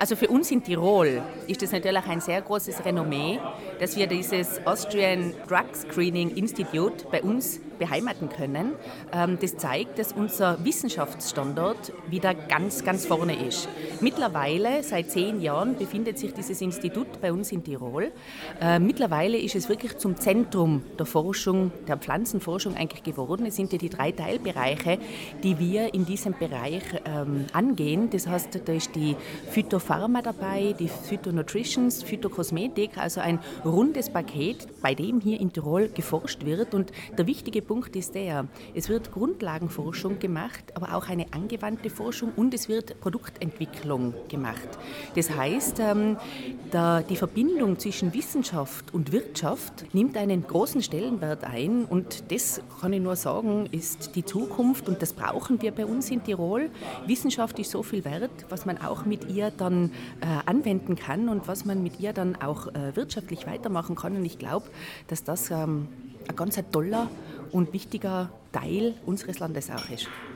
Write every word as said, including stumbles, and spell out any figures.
Also für uns in Tirol ist es natürlich ein sehr großes Renommee, dass wir dieses Austrian Drug Screening Institute bei uns beheimaten können. Das zeigt, dass unser Wissenschaftsstandort wieder ganz, ganz vorne ist. Mittlerweile, seit zehn Jahren, befindet sich dieses Institut bei uns in Tirol. Mittlerweile ist es wirklich zum Zentrum der Forschung, der Pflanzenforschung eigentlich geworden. Es sind ja die drei Teilbereiche, die wir in diesem Bereich ähm, angehen. Das heißt, da ist die Phytopharma dabei, die Phytonutritions, Phytokosmetik, also ein rundes Paket, bei dem hier in Tirol geforscht wird. Und der wichtige Punkt ist der, es wird Grundlagenforschung gemacht, aber auch eine angewandte Forschung und es wird Produktentwicklung gemacht. Das heißt, ähm, da die Verbindung zwischen Wissenschaft und Wirtschaft nimmt einen großen Stellenwert ein und das, kann ich nur sagen, ist die Zukunft und das brauchen wir bei uns in Tirol. Wissenschaft ist so viel wert, was man auch mit ihr dann äh, anwenden kann und was man mit ihr dann auch äh, wirtschaftlich weitermachen kann. Und ich glaube, dass das ähm, ein ganz toller und wichtiger Teil unseres Landes auch ist.